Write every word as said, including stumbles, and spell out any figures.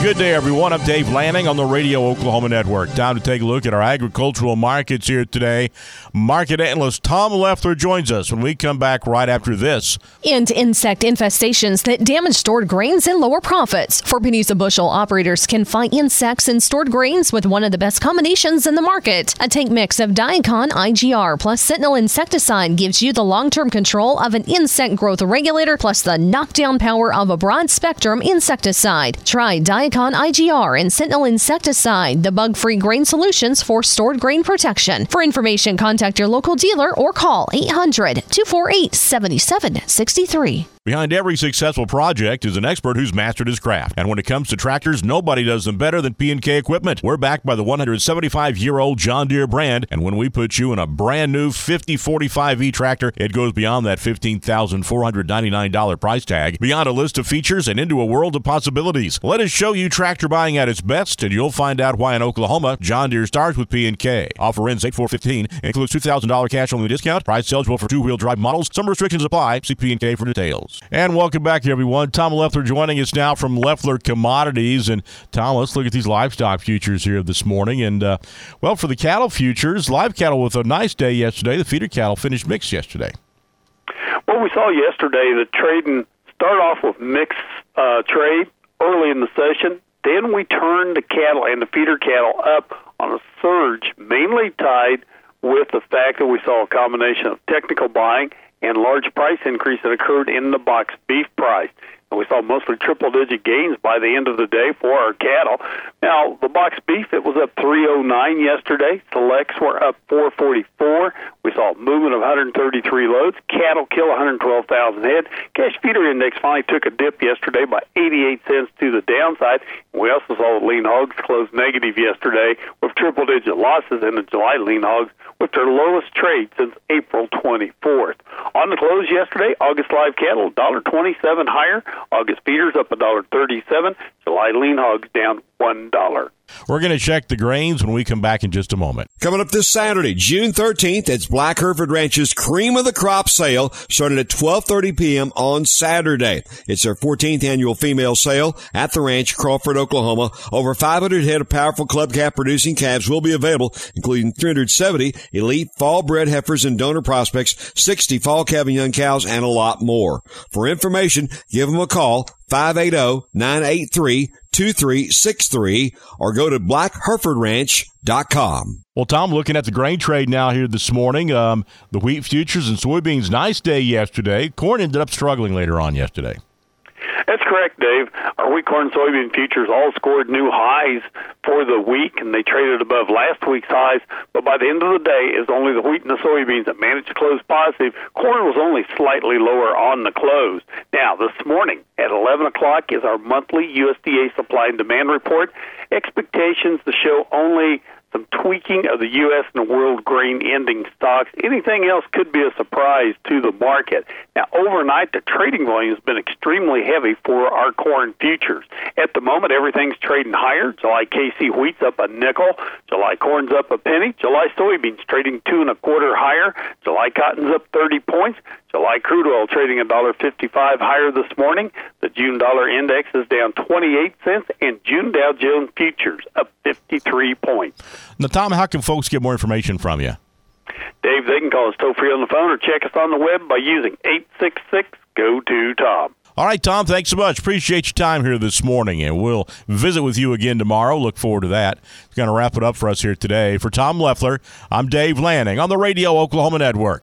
Good day, everyone. I'm Dave Lanning on the Radio Oklahoma Network. Time to take a look at our agricultural markets here today. Market analyst Tom Leffler joins us when we come back right after this. And insect infestations that damage stored grains and lower profits. For pennies a bushel, operators can fight insects in stored grains with one of the best combinations in the market. A tank mix of Diacon I G R plus Sentinel insecticide gives you the long-term control of an insect growth regulator plus the knockdown power of a broad-spectrum insecticide. Try Diacon I G R and Sentinel insecticide, the bug-free grain solutions for stored grain protection. For information, contact your local dealer or call eight hundred, two four eight, seven seven six three. Behind every successful project is an expert who's mastered his craft. And when it comes to tractors, nobody does them better than P and K Equipment. We're backed by the one hundred seventy-five year old John Deere brand, and when we put you in a brand new fifty forty-five E tractor, it goes beyond that fifteen thousand four hundred ninety-nine dollars price tag, beyond a list of features and into a world of possibilities. Let us show you tractor buying at its best, and you'll find out why in Oklahoma, John Deere starts with P and K. Offer ends eight four fifteen, includes two thousand dollars cash only discount. Price eligible for two-wheel drive models. Some restrictions apply. See P and K for details. And welcome back, everyone. Tom Leffler joining us now from Leffler Commodities. And Tom, let's look at these livestock futures here this morning. And, uh, well, for the cattle futures, live cattle with a nice day yesterday. The feeder cattle finished mixed yesterday. Well, we saw yesterday the trading start off with mixed uh, trade early in the session. Then we turned the cattle and the feeder cattle up on a surge, mainly tied with the fact that we saw a combination of technical buying and large price increase that occurred in the box beef price. And we saw mostly triple-digit gains by the end of the day for our cattle. Now, the box beef, it was up three oh nine yesterday. Selects were up four forty-four. We saw a movement of one hundred thirty-three loads. Cattle kill one hundred twelve thousand head. Cash feeder index finally took a dip yesterday by eighty-eight cents to the downside. We also saw the lean hogs close negative yesterday with triple-digit losses in the July lean hogs, with their lowest trade since April twenty-fourth. On the close yesterday, August live cattle one dollar twenty-seven higher. August feeders up one dollar thirty-seven. July lean hogs down one dollar. We're going to check the grains when we come back in just a moment. Coming up this Saturday, June thirteenth, it's Black Hereford Ranch's Cream of the Crop sale, starting at twelve thirty p.m. on Saturday. It's their fourteenth annual female sale at the ranch, Crawford, Oklahoma. Over five hundred head of powerful club calf producing calves will be available, including three hundred seventy elite fall bred heifers and donor prospects, sixty fall calving young cows, and a lot more. For information, give them a call, five eight zero, nine eight three, two three six three, or go to black hereford ranch dot com. Well, Tom, looking at the grain trade now here this morning, um, the wheat futures and soybeans, nice day yesterday. Corn ended up struggling later on yesterday. That's correct, Dave. Our wheat, corn, soybean futures all scored new highs for the week, and they traded above last week's highs. But by the end of the day, it's only the wheat and the soybeans that managed to close positive. Corn was only slightly lower on the close. Now, this morning at eleven o'clock is our monthly U S D A supply and demand report. Expectations to show only some tweaking of the U S and the world grain ending stocks. Anything else could be a surprise to the market. Now, overnight, the trading volume has been extremely heavy for our corn futures. At the moment, everything's trading higher. July K C wheat's up a nickel. July corn's up a penny. July soybeans trading two and a quarter higher. July cotton's up thirty points. July crude oil trading one dollar fifty-five higher this morning. The June dollar index is down twenty-eight cents, and June Dow Jones futures up fifty-three points. Now, Tom, how can folks get more information from you? Dave, they can call us toll-free on the phone or check us on the web by using eight six six, G O two, Tom. All right, Tom, thanks so much. Appreciate your time here this morning, and we'll visit with you again tomorrow. Look forward to that. It's going to wrap it up for us here today. For Tom Leffler, I'm Dave Lanning on the Radio Oklahoma Network.